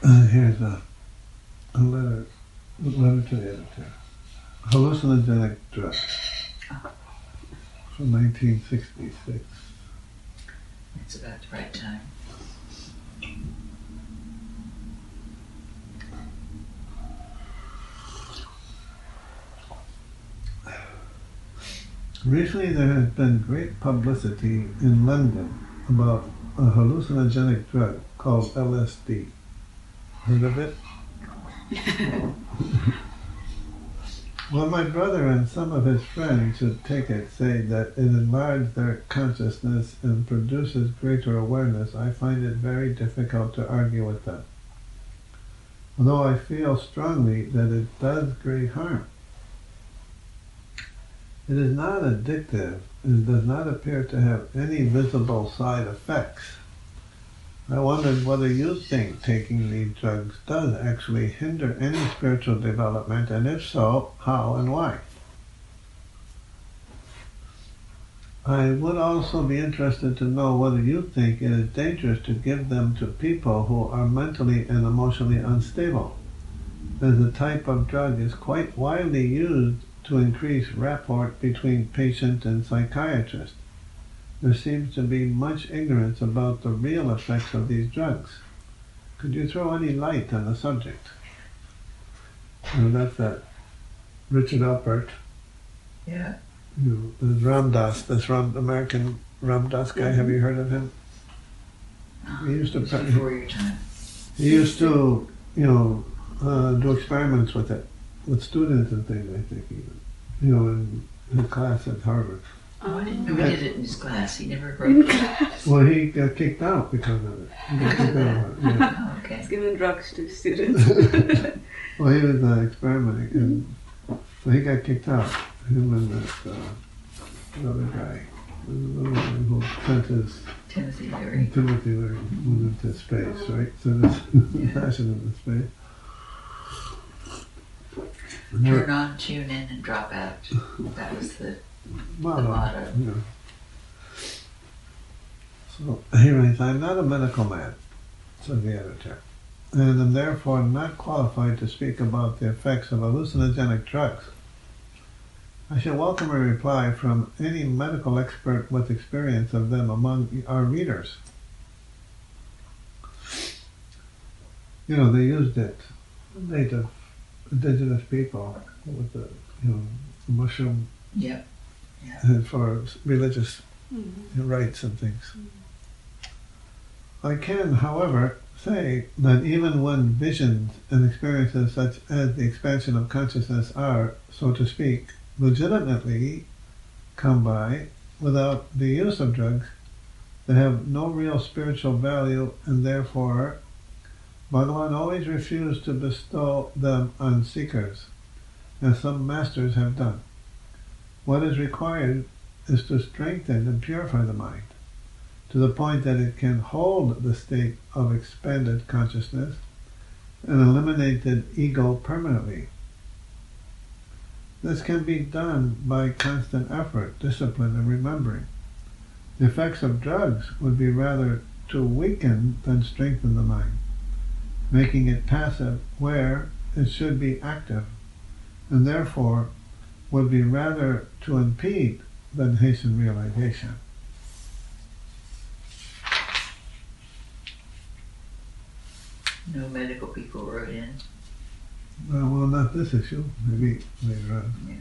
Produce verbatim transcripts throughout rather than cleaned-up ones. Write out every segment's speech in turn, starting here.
Uh, here's a, a letter, a letter to the editor. Hallucinogenic drug from nineteen sixty-six. It's about the right time. Recently there has been great publicity in London about a hallucinogenic drug called L S D. Heard of it? Well, my brother and some of his friends who take it say that it enlarges their consciousness and produces greater awareness. I find it very difficult to argue with them, although I feel strongly that it does great harm. It is not addictive and does not appear to have any visible side effects. I wondered whether you think taking these drugs does actually hinder any spiritual development, and if so, how and why? I would also be interested to know whether you think it is dangerous to give them to people who are mentally and emotionally unstable, as the type of drug is quite widely used to increase rapport between patient and psychiatrist. There seems to be much ignorance about the real effects of these drugs. Could you throw any light on the subject? And that's that Richard Alpert. Yeah. You know, there's Ram Dass, this Ram, American Ram Dass guy. Mm-hmm. Have you heard of him? Oh, he used to pre- before your time. He used to, you know, uh, do experiments with it, with students and things. I think even, you know, in his class at Harvard. Oh, I didn't know he did it in his class. He never wrote class. Well, he got kicked out because of it. He got kicked out of it. Yeah. Oh, okay. He's giving drugs to students. Well, he was uh, experimenting, and so he got kicked out. Him and that uh, other guy, the other guy who sent his Timothy Leary. Timothy Leary went into space, right? So this Yeah. passion into space. Turn on, tune in, and drop out. That was the, Well, the motto. Yeah. So he writes, I'm not a medical man, said the editor, and am therefore not qualified to speak about the effects of hallucinogenic drugs. I shall welcome a reply from any medical expert with experience of them among our readers. You know, they used it, native, indigenous people, with the, you know, mushroom Yep. Yeah. for religious Mm-hmm. rites and things. I can, however, say that even when visions and experiences such as the expansion of consciousness are, so to speak, legitimately come by without the use of drugs, they have no real spiritual value, and therefore Bhagavan always refused to bestow them on seekers, as some masters have done. What is required is to strengthen and purify the mind, to the point that it can hold the state of expanded consciousness and eliminated ego permanently. This can be done by constant effort, discipline, and remembering. The effects of drugs would be rather to weaken than strengthen the mind, making it passive where it should be active, and therefore would be rather to impede than hasten realization. No medical people wrote in. Uh, well, not this issue, maybe later on. Yeah.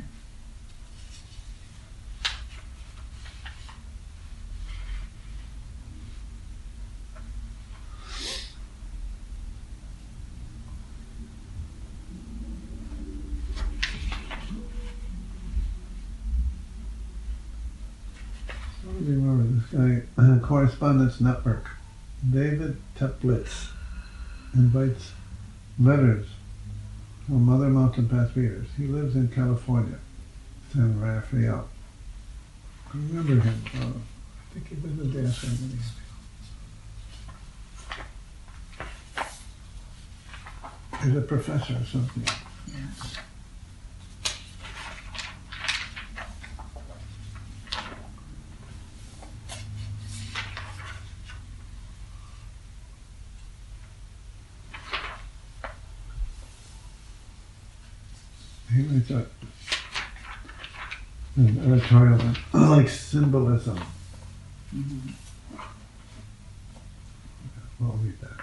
I remember this guy, uh, Correspondence Network, David Teplitz, invites letters from Mother Mountain Path readers. He lives in California, San Rafael. I remember him. Uh, I think he was a day after me. He's a professor or something. Yeah. he writes a, an editorial on like symbolism. Mm-hmm. We'll read that.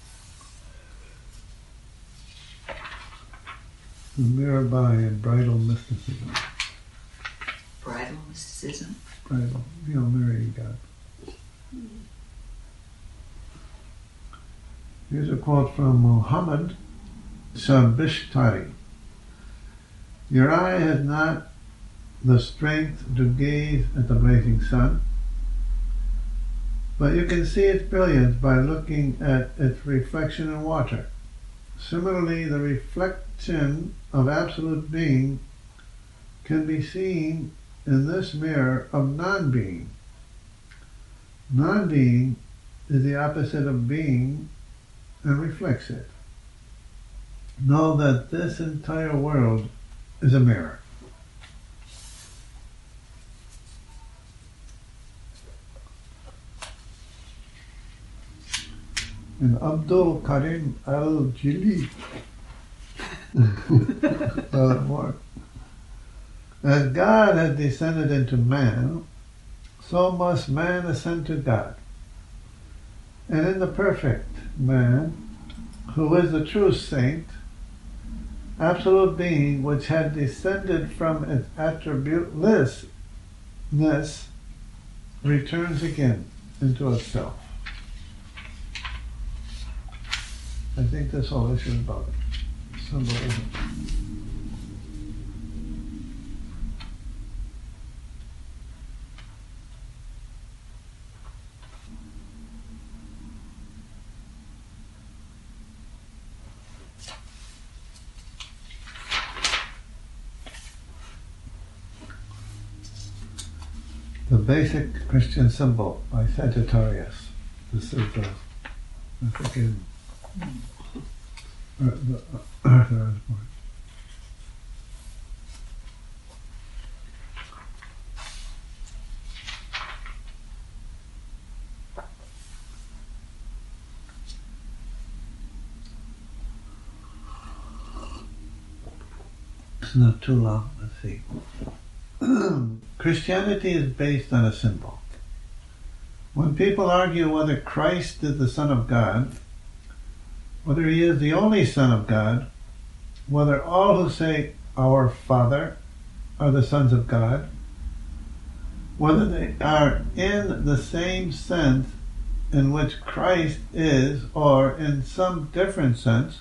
The Mirabai and Bridal Mysticism. Bridal mysticism. Bridal, you know, marrying God. Here's a quote from Muhammad Shabishtari. Your eye has not the strength to gaze at the blazing sun, but you can see its brilliance by looking at its reflection in water. Similarly, the reflection of absolute being can be seen in this mirror of non-being. Non-being is the opposite of being and reflects it. Know that this entire world is a mirror. And Abdul Karim al-Jili well, it worked. As God has descended into man, so must man ascend to God. And in the perfect man, who is the true saint, absolute being which had descended from its attributelessness returns again into itself. I think this whole issue is about symbolism. The Basic Christian Symbol by Sagittarius. This is the, I think in uh, the, uh, Arthur Osborne. It's not too long, let's see. Christianity is based on a symbol. When people argue whether Christ is the Son of God, whether he is the only Son of God, whether all who say, Our Father, are the sons of God, whether they are in the same sense in which Christ is, or in some different sense,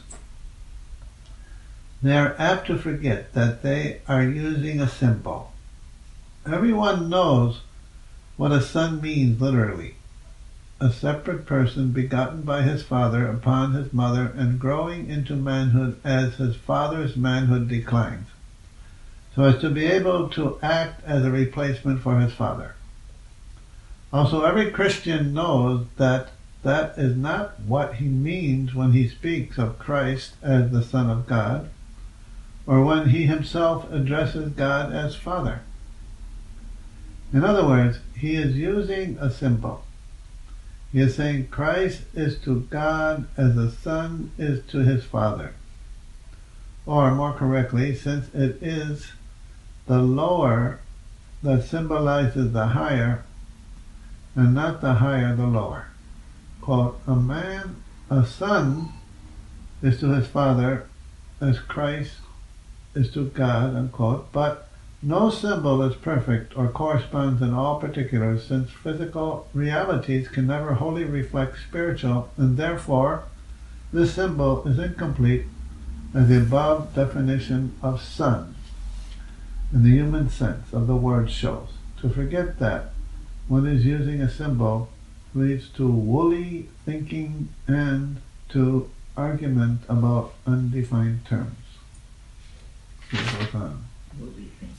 they are apt to forget that they are using a symbol. Everyone knows what a son means literally. A separate person begotten by his father upon his mother and growing into manhood as his father's manhood declines, so as to be able to act as a replacement for his father. Also, every Christian knows that that is not what he means when he speaks of Christ as the Son of God, or when he himself addresses God as Father. In other words, he is using a symbol. He is saying Christ is to God as the Son is to his Father. Or, more correctly, since it is the lower that symbolizes the higher, and not the higher the lower. Quote, a man, a son, is to his Father as Christ is to God, unquote, but no symbol is perfect or corresponds in all particulars, since physical realities can never wholly reflect spiritual, and therefore this symbol is incomplete as the above definition of son in the human sense of the word shows. To forget that one is using a symbol leads to woolly thinking and to argument about undefined terms. So it goes on. Woolly thinking.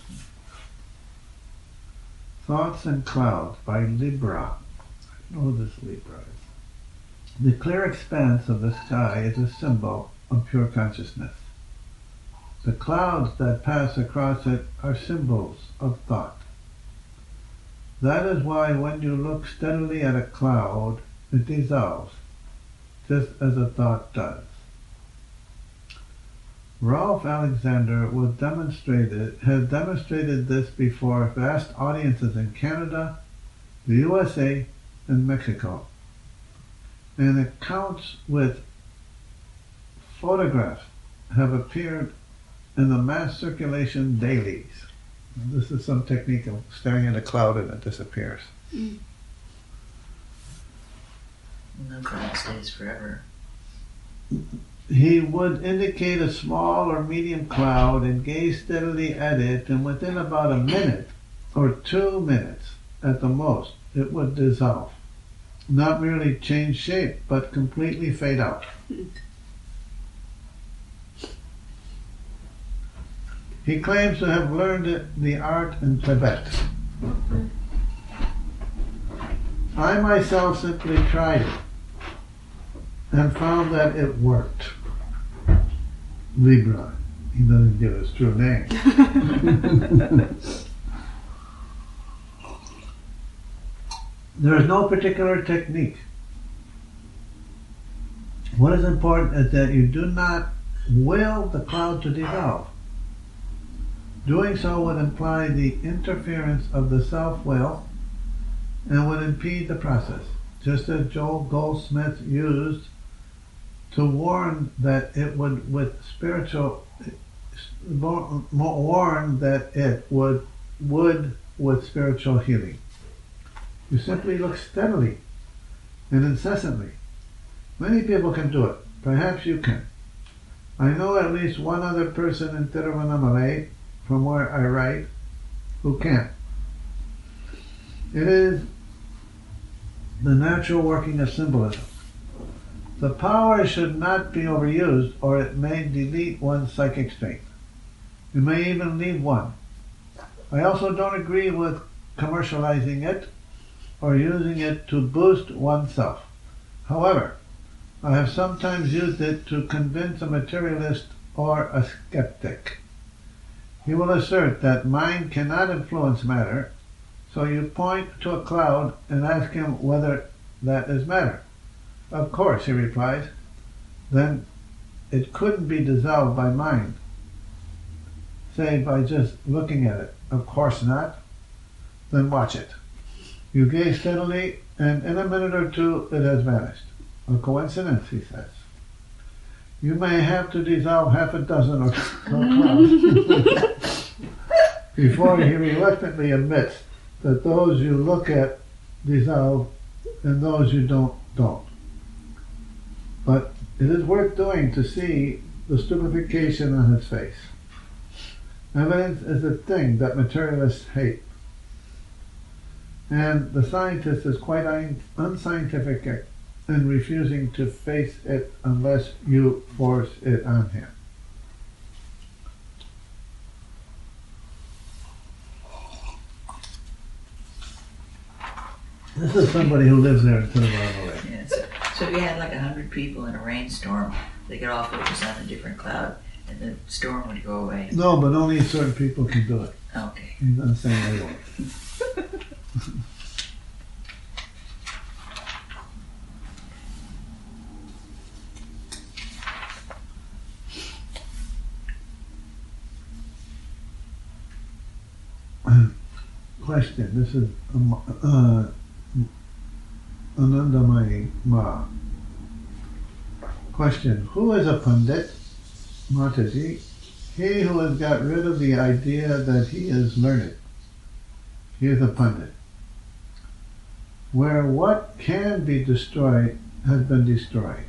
Thoughts and Clouds by Libra. I know this Libra is. The clear expanse of the sky is a symbol of pure consciousness. The clouds that pass across it are symbols of thought. That is why when you look steadily at a cloud, it dissolves, just as a thought does. Ralph Alexander was demonstrated, has demonstrated this before vast audiences in Canada, the U S A, and Mexico. And accounts with photographs have appeared in the mass circulation dailies. And this is some technique of staring at a cloud and it disappears. Mm. No cloud stays forever. He would indicate a small or medium cloud and gaze steadily at it, and within about a minute or two minutes at the most, it would dissolve. Not merely change shape, but completely fade out. He claims to have learned the art in Tibet. I myself simply tried it and found that it worked. Libra. He doesn't give his true name. There is no particular technique. What is important is that you do not will the cloud to dissolve. Doing so would imply the interference of the self-will and would impede the process, just as Joel Goldsmith used to warn that it would with spiritual warn that it would would with spiritual healing. You simply look steadily and incessantly. Many people can do it. Perhaps you can. I know at least one other person in Tiruvannamalai, from where I write, who can. It is the natural working of symbolism. The power should not be overused, or it may delete one's psychic strength. It may even leave one. I also don't agree with commercializing it or using it to boost oneself. However, I have sometimes used it to convince a materialist or a skeptic. He will assert that mind cannot influence matter, so you point to a cloud and ask him whether that is matter. Of course, he replies. Then it couldn't be dissolved by mind, say by just looking at it. Of course not. Then watch it. You gaze steadily, and in a minute or two it has vanished. A coincidence, he says. You may have to dissolve half a dozen or so clouds before he reluctantly admits that those you look at dissolve and those you don't, don't. But it is worth doing to see the stupefaction on his face. Evidence is a thing that materialists hate. And the scientist is quite un- unscientific in refusing to face it unless you force it on him. This is somebody who lives there in Tiruvannamalai. Yeah, so, so if you had like a hundred people in a rainstorm, they could all focus on a different cloud, and the storm would go away. No, but only certain people can do it. Okay. He's not saying they won't. Question. This is uh, Anandamayi Ma. Question. Who is a Pandit? Mataji. He who has got rid of the idea that he is learned. He is a Pandit. Where what can be destroyed has been destroyed.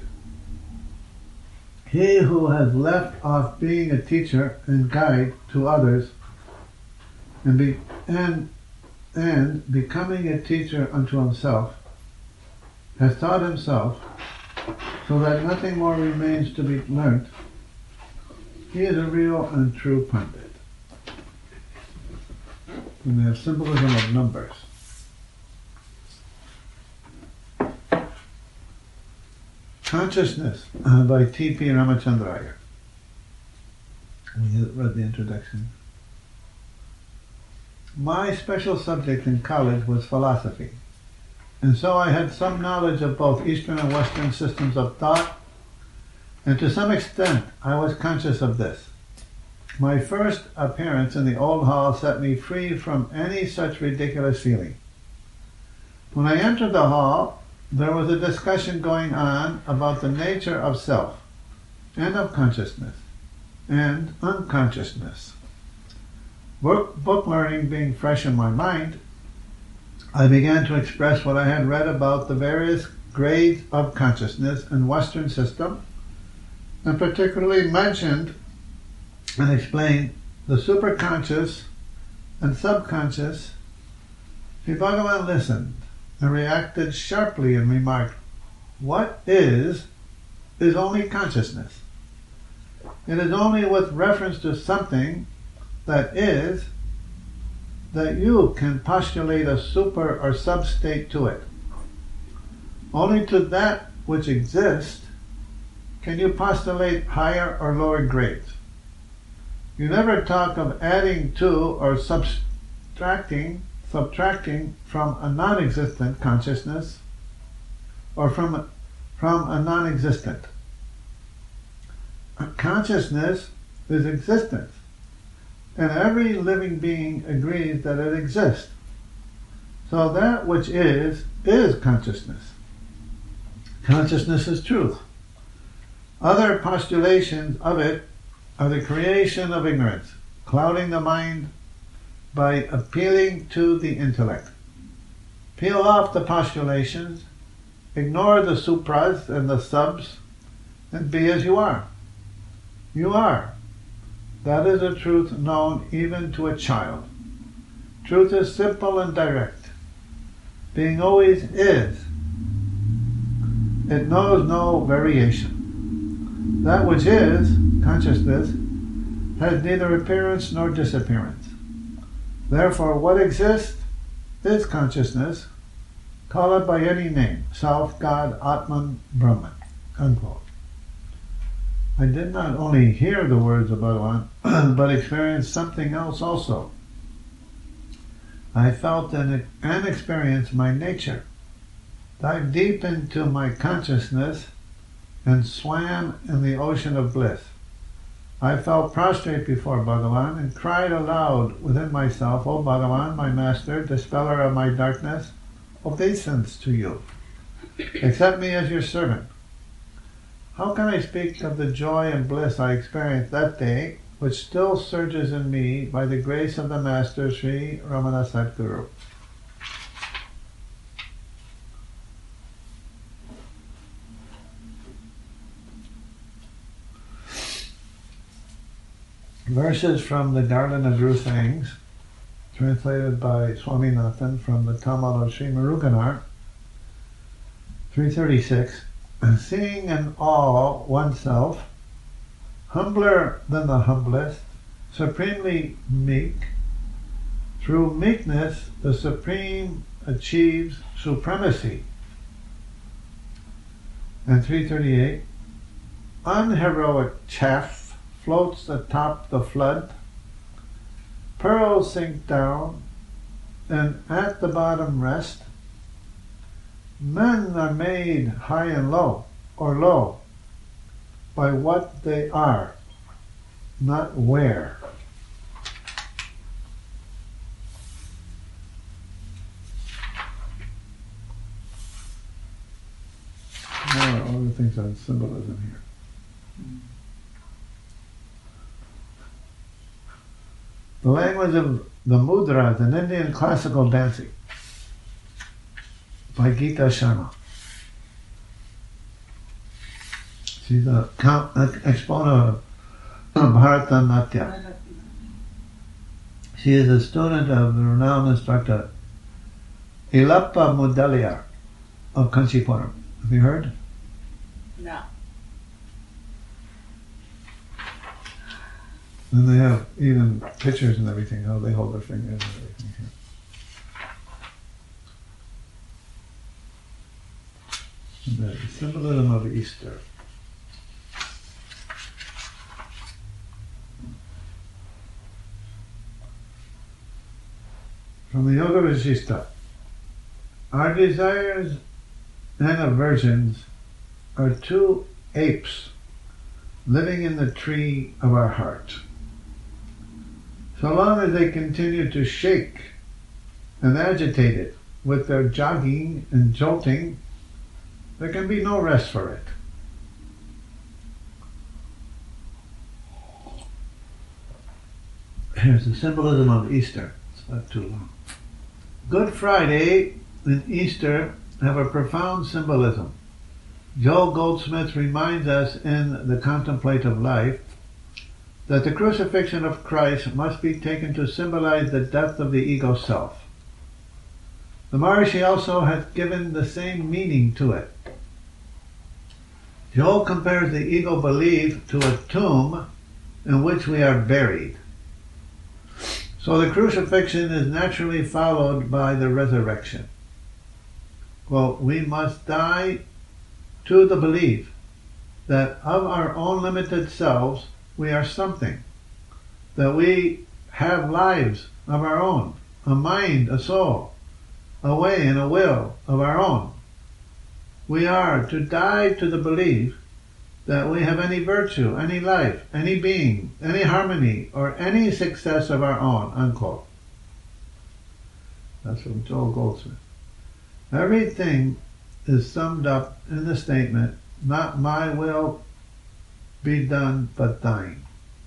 He who has left off being a teacher and guide to others and be and and becoming a teacher unto himself, has taught himself, so that nothing more remains to be learnt, he is a real and true Pandit. And we have symbolism of numbers. Consciousness uh, by T P Ramachandra. We read the introduction. My special subject in college was philosophy, and so I had some knowledge of both Eastern and Western systems of thought, And to some extent, I was conscious of this. My first appearance in the old hall set me free from any such ridiculous feeling. When I entered the hall, there was a discussion going on about the nature of self, and of consciousness, and unconsciousness. Book, book learning being fresh in my mind, I began to express what I had read about the various grades of consciousness in Western system, and particularly mentioned and explained the superconscious and subconscious. Sri Bhagavan listened and reacted sharply and remarked, "What is, is only consciousness. It is only with reference to something that is that you can postulate a super or substate to it. Only to that which exists can you postulate higher or lower grades. You never talk of adding to or subtracting, subtracting from a non-existent consciousness or from, from a non-existent. Consciousness is existence, and every living being agrees that it exists. So that which is, is consciousness. Consciousness is truth. Other postulations of it are the creation of ignorance, clouding the mind by appealing to the intellect. Peel off the postulations, ignore the supras and the subs, and be as you are. You are. That is a truth known even to a child. Truth is simple and direct. Being always is. It knows no variation. That which is, consciousness, has neither appearance nor disappearance. Therefore, what exists is consciousness. Call it by any name, Self, God, Atman, Brahman. Unquote. I did not only hear the words of Bhagavan, but experienced something else also. I felt and, and experienced my nature, dived deep into my consciousness, and swam in the ocean of bliss. I fell prostrate before Bhagavan and cried aloud within myself, "O Bhagavan, my master, dispeller of my darkness, obeisance to you. Accept me as your servant." How can I speak of the joy and bliss I experienced that day, which still surges in me by the grace of the Master Sri Ramana Sadguru? Verses from the Garland of True Sayings, translated by Swaminathan from the Tamil of Sri Muruganar, three thirty-six. Seeing in all oneself, humbler than the humblest, supremely meek, through meekness the Supreme achieves supremacy. And three thirty-eight, unheroic chaff floats atop the flood, pearls sink down, and at the bottom rest. Men are made high and low, or low, by what they are, not where. There are other things on symbolism here. The language of the mudras in Indian classical dancing, by Geeta Sharma. She's an exponent of Bharatanatyam. She is a student of the renowned instructor Ilappa Mudaliar of Kanchipuram. Have you heard? No. And they have even pictures and everything, how they hold their fingers and everything here. The symbolism of Easter. From the Yoga Vasishtha. Our desires and aversions are two apes living in the tree of our heart. So long as they continue to shake and agitate it with their jogging and jolting, there can be no rest for it. Here's the symbolism of Easter. It's not too long. Good Friday and Easter have a profound symbolism. Joel Goldsmith reminds us in The Contemplative Life that the crucifixion of Christ must be taken to symbolize the death of the ego self. The Maharishi also has given the same meaning to it. Joel compares the ego belief to a tomb in which we are buried. So the crucifixion is naturally followed by the resurrection. Well, we must die to the belief that of our own limited selves we are something, that we have lives of our own, a mind, a soul, a way and a will of our own. We are to die to the belief that we have any virtue, any life, any being, any harmony, or any success of our own, unquote. That's from Joel Goldsmith. Everything is summed up in the statement, not my will be done, but thine.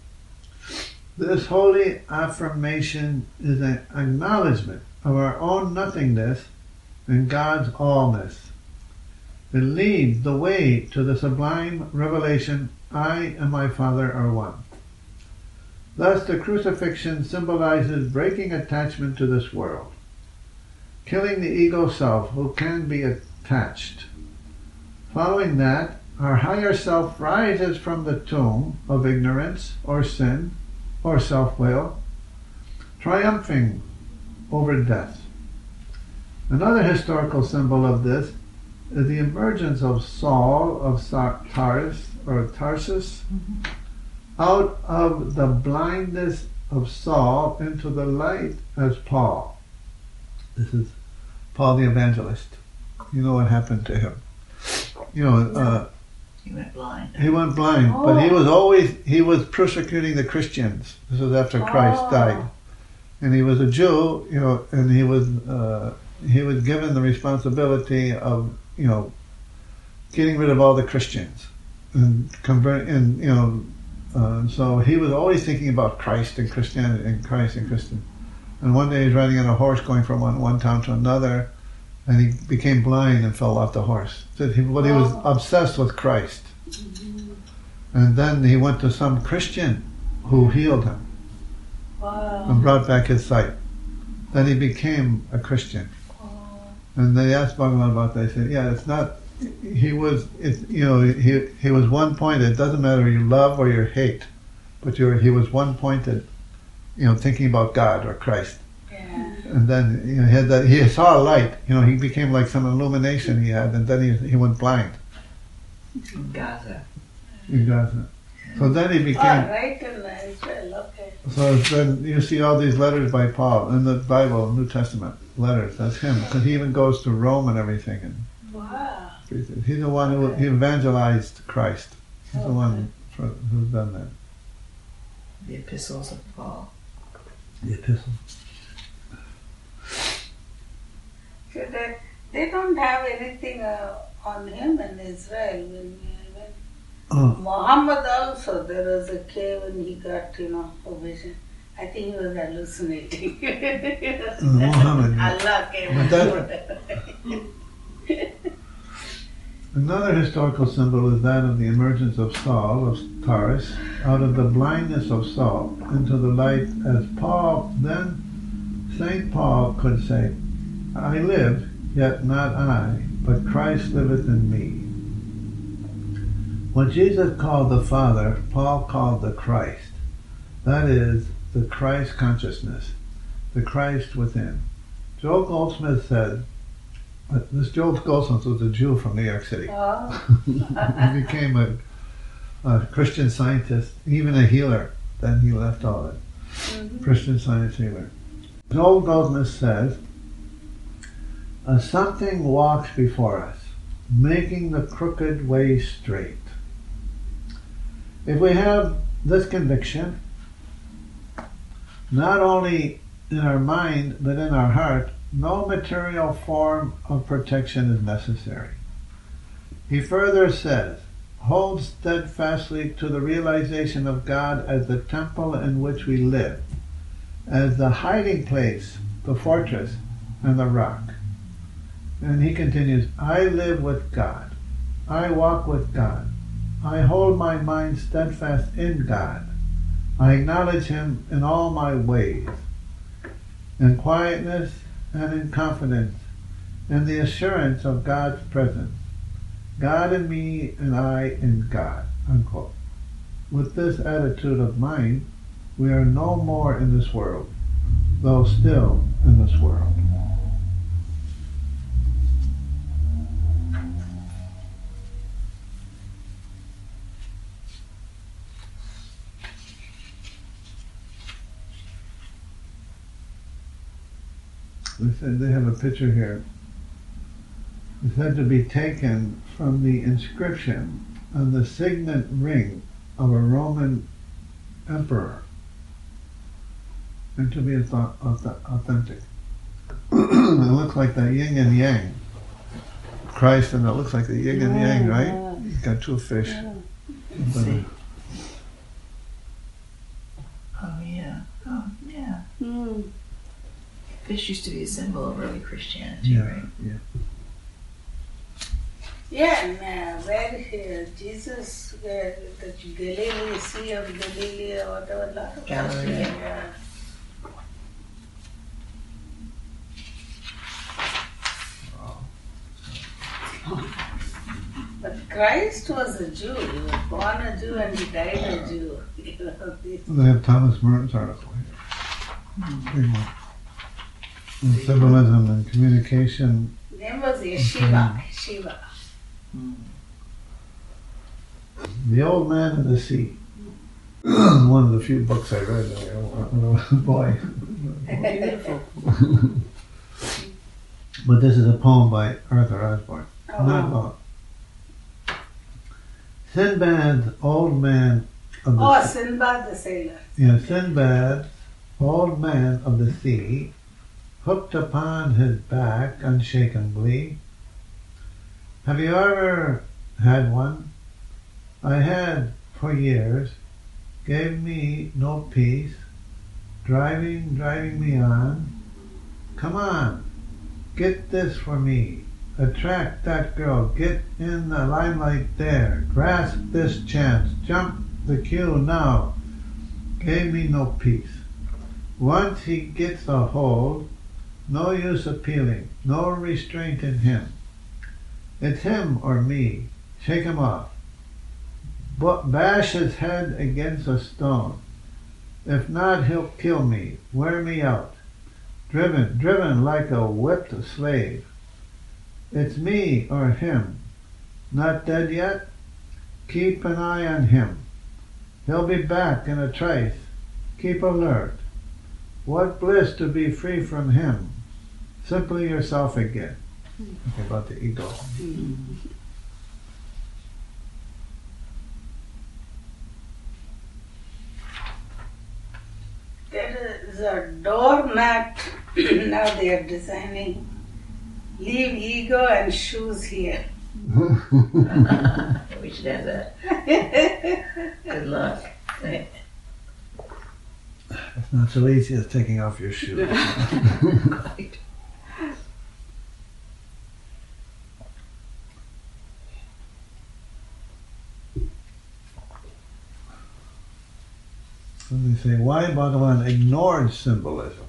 This holy affirmation is an acknowledgement of our own nothingness and God's allness. It leads the way to the sublime revelation, I and my Father are one. Thus the crucifixion symbolizes breaking attachment to this world, killing the ego self who can be attached. Following that, our higher self rises from the tomb of ignorance or sin or self-will, triumphing over death. Another historical symbol of this is the emergence of Saul of Tarsus, or Tarsus, mm-hmm. out of the blindness of Saul into the light as Paul. This is Paul the Evangelist. You know what happened to him. You know, uh, he went blind. He went blind, oh. but he was always, he was persecuting the Christians. This was after Christ oh. died. And he was a Jew, you know, and he was, uh, he was given the responsibility of, you know, getting rid of all the Christians and convert, and you know, uh, so he was always thinking about Christ and Christianity and Christ and Christian. And one day he's riding on a horse going from one, one town to another, and he became blind and fell off the horse. So he, but he was obsessed with Christ. And then he went to some Christian who healed him wow. and brought back his sight. Then he became a Christian. And they asked Bhagavan about that. They said, yeah, it's not, he was, it, you know, he he was one-pointed. It doesn't matter you love or you hate, but you're, he was one-pointed, you know, thinking about God or Christ. Yeah. And then, you know, he had that, he saw a light, you know, he became like some illumination he had, and then he he went blind. In Gaza. In Gaza. So then he became... Oh, right in Israel, okay. So then you see all these letters by Paul in the Bible, New Testament letters. That's him, because he even goes to Rome and everything. And wow. He's the one who he evangelized Christ. He's okay. the one for, who's done that. The epistles of Paul. The epistles. So they, they don't have anything uh, on him in Israel. When, when oh. Muhammad also, there was a cave and he got, you know, a vision. I think he was hallucinating. Muhammad. Allah came. That, another historical symbol is that of the emergence of Saul of Tarsus out of the blindness of Saul into the light, as Paul, then Saint Paul could say, I live, yet not I, but Christ liveth in me. When Jesus called the Father, Paul called the Christ. That is, the Christ consciousness, the Christ within. Joel Goldsmith said, uh, this Joel Goldsmith was a Jew from New York City. Oh. He became a, a Christian scientist, even a healer. Then he left all that. Mm-hmm. Christian science healer. Joel Goldsmith says, uh, something walks before us, making the crooked way straight. If we have this conviction, not only in our mind but in our heart, no material form of protection is necessary. He further says, hold steadfastly to the realization of God as the temple in which we live, as the hiding place, the fortress, and the rock. And he continues, I live with God. I walk with God. I hold my mind steadfast in God. I acknowledge him in all my ways, in quietness and in confidence, in the assurance of God's presence. God in me and I in God. Unquote. With this attitude of mind, we are no more in this world, though still in this world. They said they have a picture here. It's said to be taken from the inscription on the signet ring of a Roman emperor, and to be authentic. It looks like the yin and yang. Christ, and it looks like the yin and yang, right? You've got two fish. Let's see. Oh yeah. Oh yeah. Mm. Fish used to be a symbol of early Christianity, Yeah, right? yeah. Yeah, and uh, where uh, Jesus, where the Galilee, Sea of Galilee, or whatever, lot of Galilee. yeah. But Christ was a Jew. He was born a Jew and he died a Jew. You know, this- They have Thomas Merton's article here. Big one. In symbolism and communication. name was Yeshiva. Yeshiva. Mm. The Old Man of the Sea. One of the few books I read when I was a boy. Beautiful. But this is a poem by Arthur Osborne. Oh. Not all. Sinbad, old man of the Oh, sea. Sinbad the sailor. Yeah, Sinbad, old man of the sea, hooked upon his back unshakenly. Have you ever had one? I had for years, gave me no peace, driving, driving me on. Come on, get this for me. Attract that girl, get in the limelight there, grasp this chance, jump the queue now. Gave me no peace. Once he gets a hold, no use appealing, no restraint in him. It's him or me, shake him off. But bash his head against a stone. If not, he'll kill me, wear me out. Driven, driven like a whipped slave. It's me or him. Not dead yet? Keep an eye on him. He'll be back in a trice. Keep alert. What bliss to be free from him. Simply yourself again. Okay, about the ego. There is a doormat. Now they are designing. Leave ego and shoes here. We should have that. Good luck. It's not so easy as taking off your shoes. Quite. And they say, why Bhagavan ignored symbolism?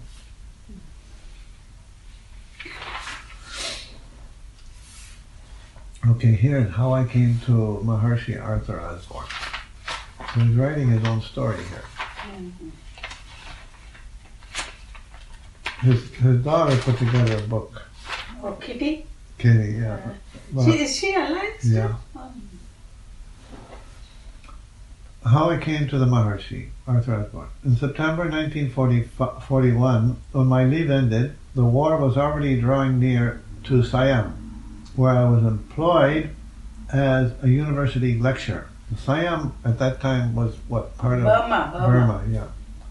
Okay, here's how I came to Maharshi Arthur Osborne. So he's writing his own story here. His, his daughter put together a book. Oh, Kitty? Kitty, yeah. Well, She, is she alive still? yeah. Oh. How I came to the Maharshi, Arthur Osborne. In September nineteen forty-one, when my leave ended, the war was already drawing near to Siam, where I was employed as a university lecturer. Siam at that time was what, part of Burma, Burma. Burma, yeah.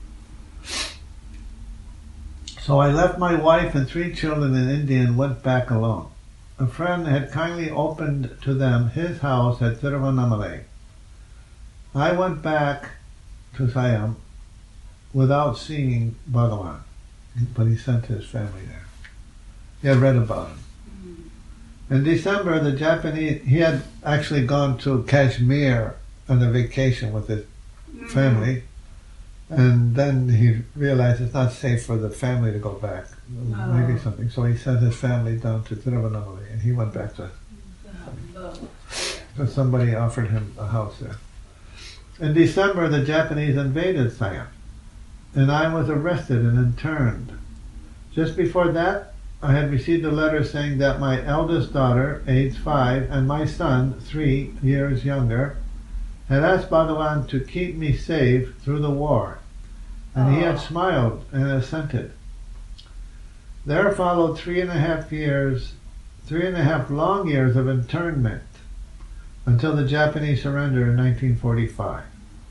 So I left my wife and three children in India and went back alone. A friend had kindly opened to them his house at Tiruvannamalai. I went back to Siam without seeing Bhagavan, but he sent his family there. He had read about him. In December, the Japanese, he had actually gone to Kashmir on a vacation with his family, and then he realized it's not safe for the family to go back, Oh. maybe something. So he sent his family down to Tiruvannamalai, and he went back to, so somebody offered him a house there. In December, the Japanese invaded Siam, and I was arrested and interned. Just before that, I had received a letter saying that my eldest daughter, aged five, and my son, three years younger, had asked Bhagavan to keep me safe through the war, and he had Oh. smiled and assented. There followed three and a half years, three and a half long years of internment until the Japanese surrender in nineteen forty-five.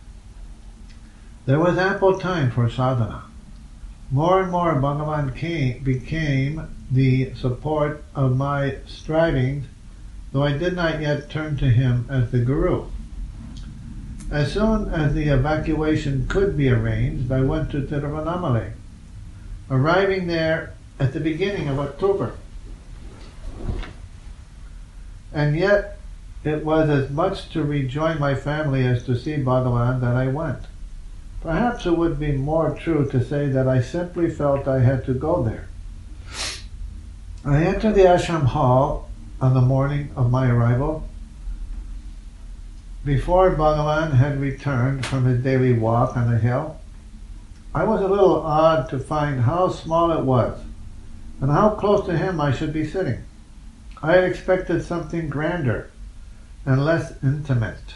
There was ample time for sadhana. More and more Bhagavan came, became the support of my strivings, though I did not yet turn to him as the Guru. As soon as the evacuation could be arranged, I went to Tiruvannamalai, arriving there at the beginning of October. And yet, it was as much to rejoin my family as to see Bhagavan that I went. Perhaps it would be more true to say that I simply felt I had to go there. I entered the ashram hall on the morning of my arrival, before Bhagavan had returned from his daily walk on the hill. I was a little awed to find how small it was, and how close to him I should be sitting. I had expected something grander and less intimate.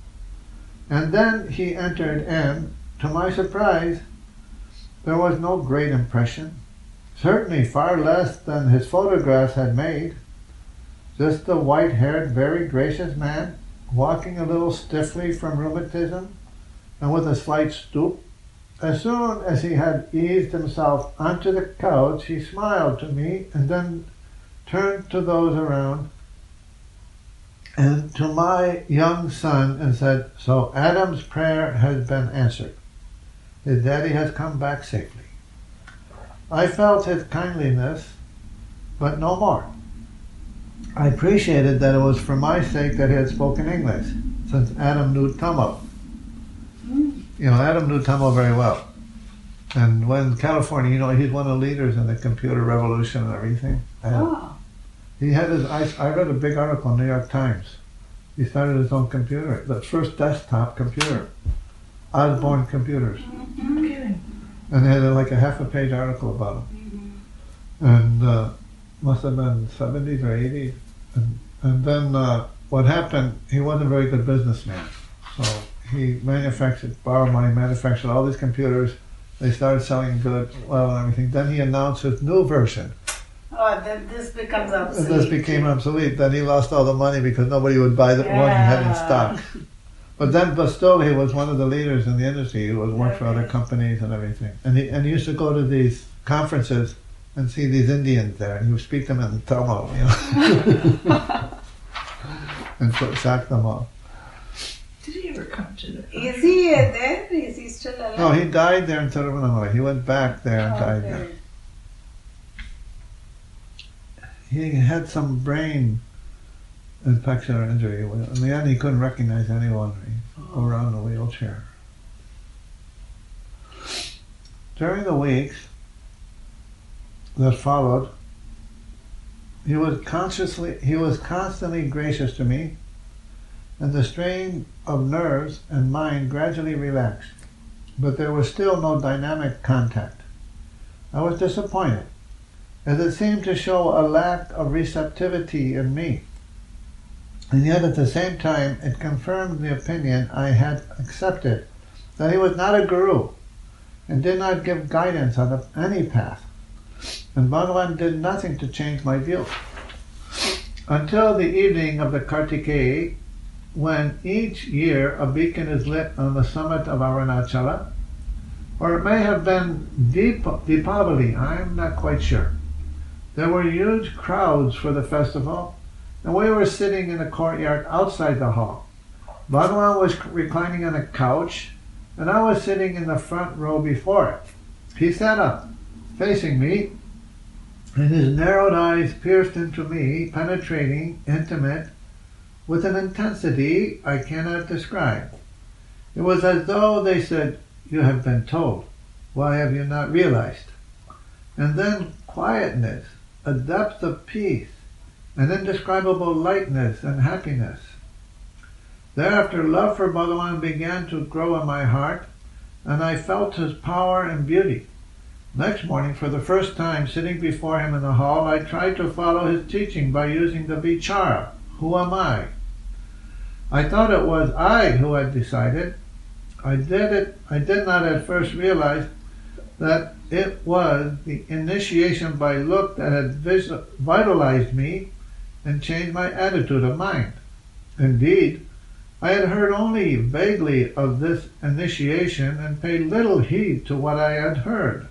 And then he entered, and, to my surprise, there was no great impression, certainly far less than his photographs had made. Just a white-haired, very gracious man, walking a little stiffly from rheumatism and with a slight stoop. As soon as he had eased himself onto the couch, he smiled to me and then turned to those around and to my young son and said, "So Adam's prayer has been answered. His daddy has come back safely." I felt his kindliness, but no more. I appreciated that it was for my sake that he had spoken English, since Adam knew Tamil. You know, Adam knew Tamil very well. And when California, you know, he's one of the leaders in the computer revolution and everything. And Oh. he had his, I, I read a big article in the New York Times. He started his own computer, the first desktop computer, Osborne Computers. Kidding. And they had like a half a page article about him. And uh, must have been seventies or eighties. And, and then uh, what happened, he wasn't a very good businessman. So he manufactured, borrowed money, manufactured all these computers. They started selling good, well, and everything. Then he announced his new version. Oh, then this becomes And obsolete. this became obsolete. Then he lost all the money because nobody would buy the one he had in Yeah. stock. But then, but still, he was one of the leaders in the industry. He was worked for other companies and everything. And he and he used to go to these conferences and see these Indians there, and he would speak to them in Tamil, you know, and put, sack them off. Did he ever come to the? Is he there? Is he still alive? No, he died there in Tiruvannamalai. He went back there and died there. Okay. He had some brain infection or injury. In the end, he couldn't recognize anyone. He'd go around in a wheelchair. During the weeks that followed, he was consciously, he was constantly gracious to me, and the strain of nerves and mind gradually relaxed. But there was still no dynamic contact. I was disappointed, as it seemed to show a lack of receptivity in me. And yet at the same time, it confirmed the opinion I had accepted, that he was not a guru, and did not give guidance on the, any path. And Bhagavan did nothing to change my view. Until the evening of the Kartikeya, when each year a beacon is lit on the summit of Arunachala, or it may have been Deep, Deepavali, I'm not quite sure. There were huge crowds for the festival, and we were sitting in the courtyard outside the hall. Bhagavan was reclining on a couch, and I was sitting in the front row before it. He sat up, facing me, and his narrowed eyes pierced into me, penetrating, intimate, with an intensity I cannot describe. It was as though they said, "You have been told. Why have you not realized?" And then quietness, a depth of peace, an indescribable lightness and happiness. Thereafter, love for Bhagavan began to grow in my heart, and I felt his power and beauty. Next morning, for the first time, sitting before him in the hall, I tried to follow his teaching by using the vichara, who am I? I thought it was I who had decided. I did it. I did not at first realize that it was the initiation by look that had vis- vitalized me and changed my attitude of mind. Indeed, I had heard only vaguely of this initiation and paid little heed to what I had heard.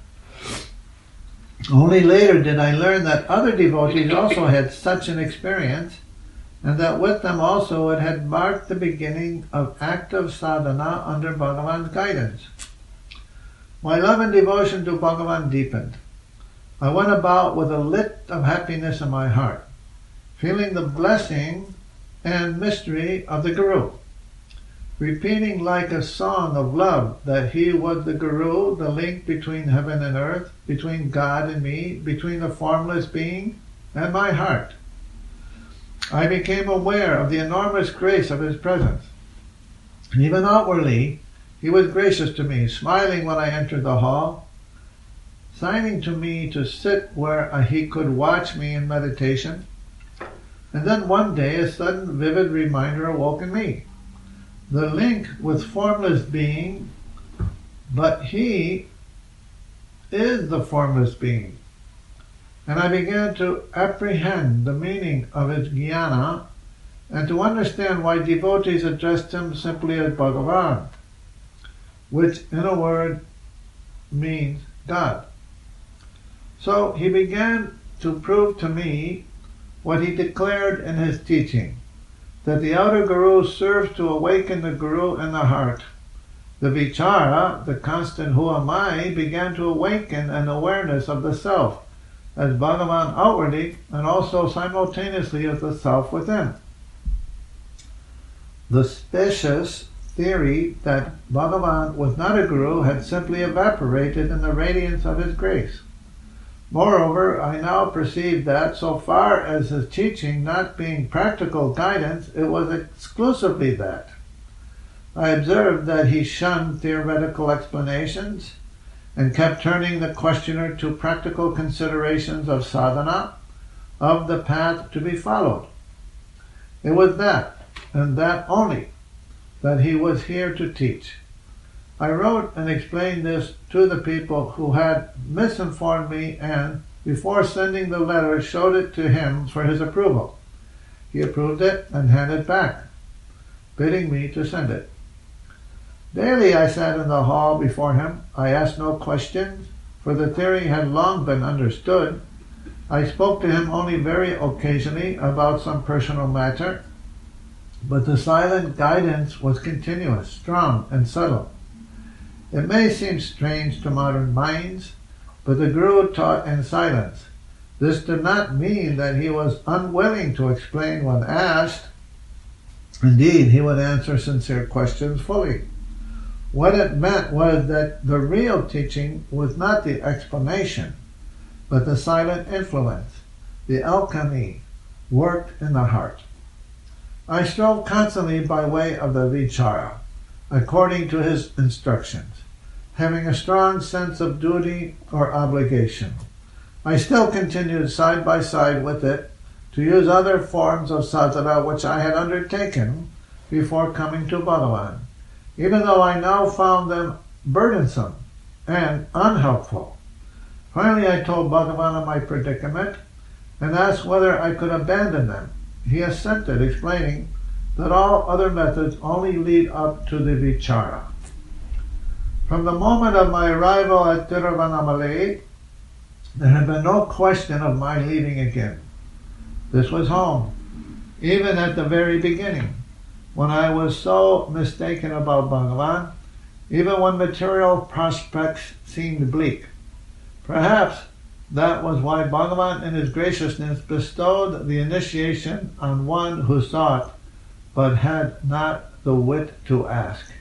Only later did I learn that other devotees also had such an experience, and that with them also it had marked the beginning of active sadhana under Bhagavan's guidance. My love and devotion to Bhagavan deepened. I went about with a lit of happiness in my heart, feeling the blessing and mystery of the Guru, repeating like a song of love that he was the Guru, the link between heaven and earth, between God and me, between the formless being and my heart. I became aware of the enormous grace of his presence. Even outwardly, he was gracious to me, smiling when I entered the hall, signing to me to sit where he could watch me in meditation. And then one day a sudden vivid reminder awoke in me. The link with formless being, but he is the formless being. And I began to apprehend the meaning of his jnana and to understand why devotees addressed him simply as Bhagavan, which in a word means God. So he began to prove to me what he declared in his teaching, that the outer Guru serves to awaken the Guru in the heart. The vichara, the constant who am I, began to awaken an awareness of the self, as Bhagavan outwardly and also simultaneously as the self within. The specious theory that Bhagavan was not a Guru had simply evaporated in the radiance of his grace. Moreover, I now perceive that, so far as his teaching not being practical guidance, it was exclusively that. I observed that he shunned theoretical explanations and kept turning the questioner to practical considerations of sadhana, of the path to be followed. It was that, and that only, that he was here to teach. I wrote and explained this to the people who had misinformed me and, before sending the letter, showed it to him for his approval. He approved it and handed it back, bidding me to send it. Daily I sat in the hall before him. I asked no questions, for the theory had long been understood. I spoke to him only very occasionally about some personal matter, but the silent guidance was continuous, strong, and subtle. It may seem strange to modern minds, but the Guru taught in silence. This did not mean that he was unwilling to explain when asked. Indeed, he would answer sincere questions fully. What it meant was that the real teaching was not the explanation, but the silent influence, the alchemy, worked in the heart. I strove constantly by way of the vichara, according to his instructions, having a strong sense of duty or obligation. I still continued side by side with it to use other forms of sadhana which I had undertaken before coming to Bhagavan, even though I now found them burdensome and unhelpful. Finally I told Bhagavan of my predicament and asked whether I could abandon them. He assented, explaining that all other methods only lead up to the vichara. From the moment of my arrival at Tiruvannamalai, there had been no question of my leaving again. This was home, even at the very beginning, when I was so mistaken about Bhagavan, even when material prospects seemed bleak. Perhaps that was why Bhagavan in his graciousness bestowed the initiation on one who sought but had not the wit to ask.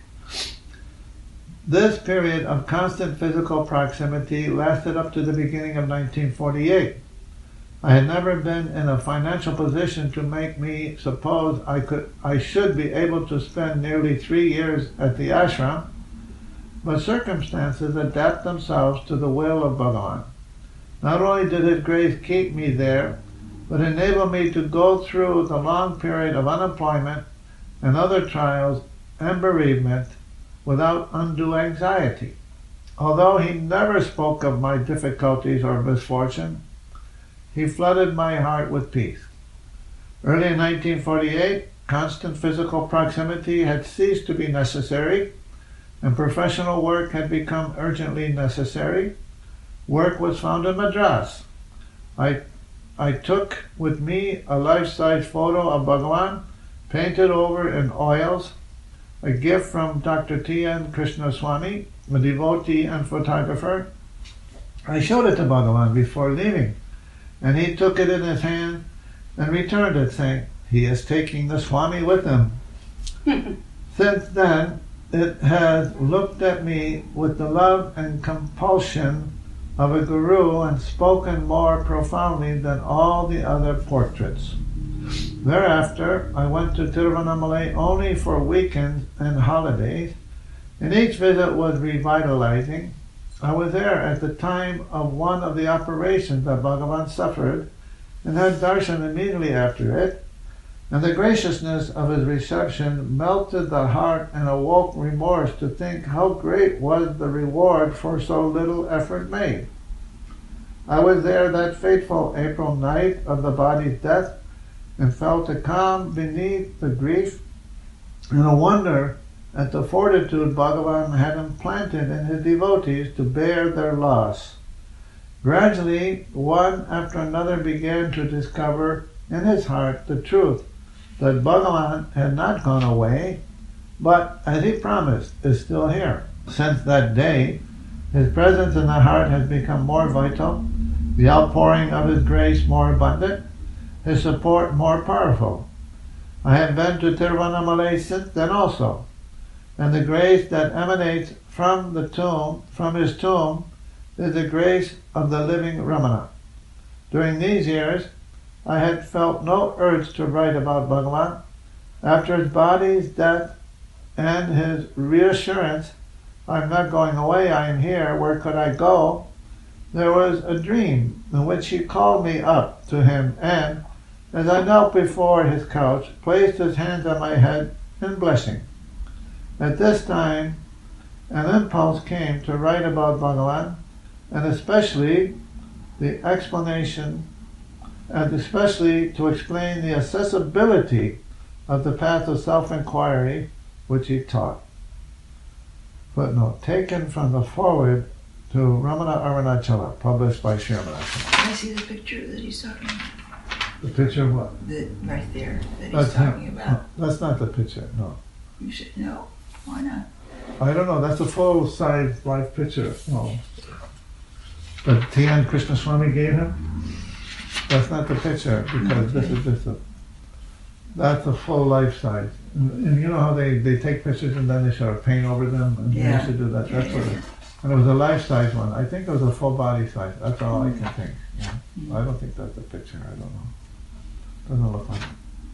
This period of constant physical proximity lasted up to the beginning of nineteen forty-eight. I had never been in a financial position to make me suppose I could, I should be able to spend nearly three years at the ashram, but circumstances adapt themselves to the will of Bhagavan. Not only did His grace keep me there, but enable me to go through the long period of unemployment and other trials and bereavement without undue anxiety. Although He never spoke of my difficulties or misfortune, He flooded my heart with peace. Early in nineteen forty-eight, constant physical proximity had ceased to be necessary, and professional work had become urgently necessary. Work was found in Madras. I, I took with me a life-size photo of Bhagavan, painted over in oils, a gift from Doctor T N Krishnaswamy, a devotee and photographer. I showed it to Bhagavan before leaving, and he took it in his hand and returned it, saying, "He is taking the Swami with him." Since then, it has looked at me with the love and compulsion of a guru and spoken more profoundly than all the other portraits. Thereafter, I went to Tiruvannamalai only for weekends and holidays, and each visit was revitalizing. I was there at the time of one of the operations that Bhagavan suffered, and had darshan immediately after it, and the graciousness of his reception melted the heart and awoke remorse to think how great was the reward for so little effort made. I was there that fateful April night of the body's death, and felt a calm beneath the grief and a wonder at the fortitude Bhagavan had implanted in his devotees to bear their loss. Gradually, one after another began to discover in his heart the truth that Bhagavan had not gone away, but, as he promised, is still here. Since that day, his presence in the heart has become more vital, the outpouring of his grace more abundant, his support more powerful. I have been to Tiruvannamalai since then also, and the grace that emanates from the tomb, from his tomb, is the grace of the living Ramana. During these years, I had felt no urge to write about Bhagavan. After his body's death and his reassurance, "I am not going away, I am here, where could I go?" there was a dream in which he called me up to him and, as I knelt before his couch, placed his hands on my head in blessing. At this time, an impulse came to write about Bhagavan, and especially the explanation, and especially to explain the accessibility of the path of self-inquiry which he taught. Footnote, taken from the foreword to Ramana Arunachala, published by Sri Ramanathan. Can I see the picture that he's talking about? The picture of what? The, right there that he's That's talking him. about. No, that's not the picture, no. You should know. Why not? I don't know, that's a full-size live picture. No. That T N Krishnaswamy gave him? That's not the picture, because this is just a, that's a full life size. And, and you know how they, they take pictures and then they sort of paint over them? And Yeah. they used to do that. That's Yeah, what yeah, it, and it was a life size one. I think it was a full body size. That's all I can think. Yeah. Mm. I don't think that's a picture. I don't know. Doesn't look like it.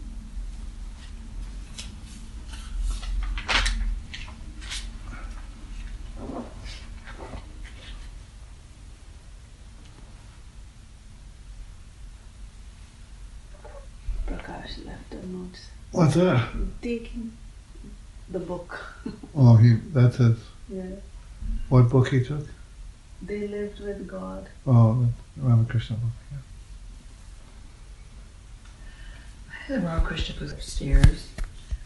Prakash left the notes. What's that? Taking the book. Oh, he. That's his. Yeah. What book he took? They lived with God. Oh, the Ramakrishna book. Yeah. The Ramakrishna was upstairs.